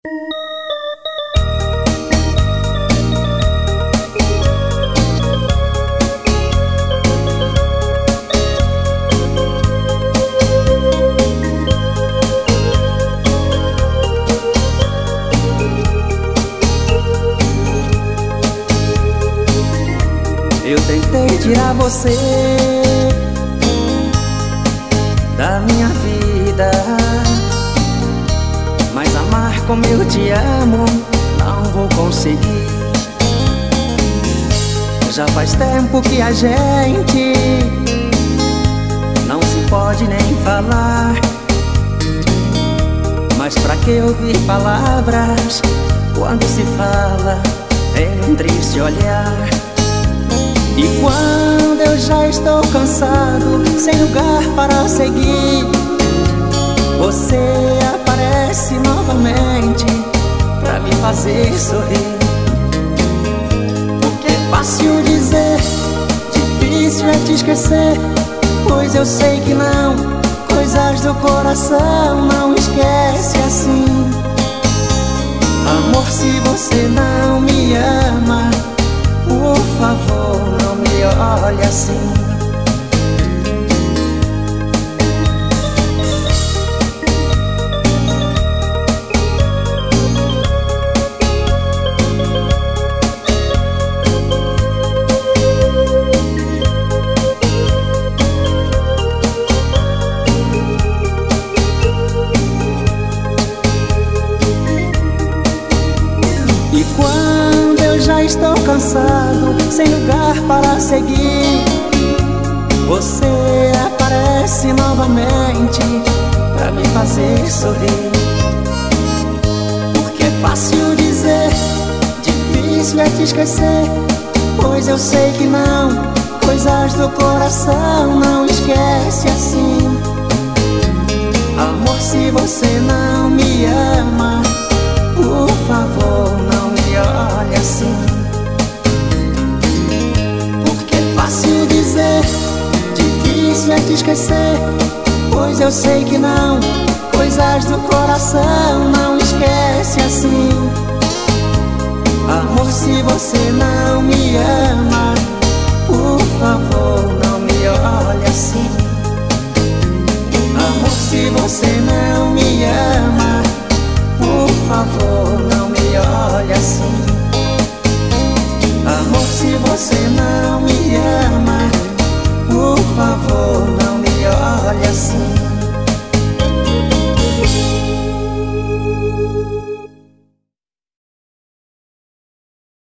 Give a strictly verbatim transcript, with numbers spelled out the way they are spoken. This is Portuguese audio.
Eu tentei tirar você da minha vida, mas amar como eu te amo não vou conseguir. Já faz tempo que a gente não se pode nem falar, mas pra que ouvir palavras quando se fala em um triste olhar? E quando eu já estou cansado, sem lugar para seguir, você aparece novamente pra me fazer sorrir. Porque é fácil dizer, difícil é te esquecer, pois eu sei que não, coisas do coração não esquece assim. Amor, se você não me ama, por favor, não me olhe assim. E quando eu já estou cansado, sem lugar para seguir, você aparece novamente pra me fazer sorrir. Porque é fácil dizer, difícil é te esquecer, pois eu sei que não, coisas do coração não esquece assim. Amor, se você não me ama, por favor, não me olhe assim. Porque é fácil dizer, difícil é te esquecer, pois eu sei que não, coisas do coração não esquece assim. Amor, se você não me ama, por favor, não me olhe assim. Amor, se você não me ama, por favor, não me olhe assim. Amor, se você não me ama, por favor, não me olhe assim.